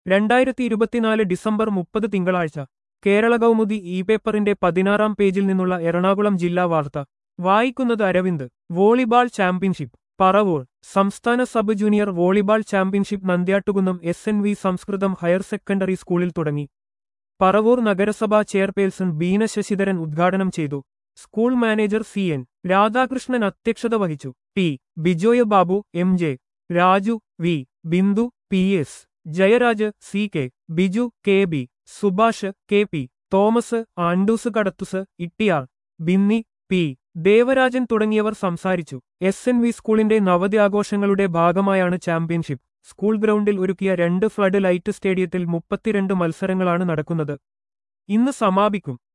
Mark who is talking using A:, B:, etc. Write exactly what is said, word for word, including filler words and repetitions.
A: രണ്ടായിരത്തി ഇരുപത്തിനാല് ഡിസംബർ മുപ്പത് തിങ്കളാഴ്ച കേരള കൗമുദി ഇ പേപ്പറിന്റെ പതിനാറാം പേജിൽ നിന്നുള്ള എറണാകുളം ജില്ലാ വാർത്ത വായിക്കുന്നത് അരവിന്ദ്. Volleyball championship Paravur. സംസ്ഥാന sub junior volleyball championship Nandiattukunnam S N V Samskritham higher secondary സ്കൂളിൽ തുടങ്ങി. പറവൂർ നഗരസഭാ ചെയർപേഴ്സൺ ബീന ശശിധരൻ ഉദ്ഘാടനം ചെയ്തു. School manager C N Radhakrishnan അധ്യക്ഷത വഹിച്ചു. T Bijoy Babu, M J Raju, V Bindu, P S Jayaraj, C K Biju, K B Subhash, K P Thomas, Andrews Kadathus, Ittiyar Binny, P Devarajan തുടങ്ങിയവർ സംസാരിച്ചു. എസ് എൻ വി സ്കൂളിന്റെ നവതി ആഘോഷങ്ങളുടെ ഭാഗമായാണ് ചാമ്പ്യൻഷിപ്പ്. സ്കൂൾ ഗ്രൗണ്ടിൽ ഒരുക്കിയ രണ്ട് ഫ്ലഡ് ലൈറ്റ് സ്റ്റേഡിയത്തിൽ മുപ്പത്തിരണ്ട് മത്സരങ്ങളാണ് നടക്കുന്നത്. ഇന്ന് സമാപിക്കും.